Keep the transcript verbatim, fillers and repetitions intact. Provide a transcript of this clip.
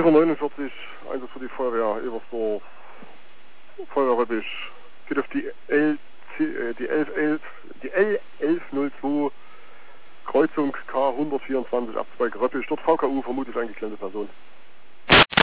elf Uhr neunundvierzig, Einsatz für die Feuerwehr, Eversdorf, Feuerwehr Röppisch. Geht auf die L, äh, die elf elf, die L elf null zwei, Kreuzung K hundertvierundzwanzig, Abzweig Röppisch, dort V K U, vermutlich eingeklemmte Person.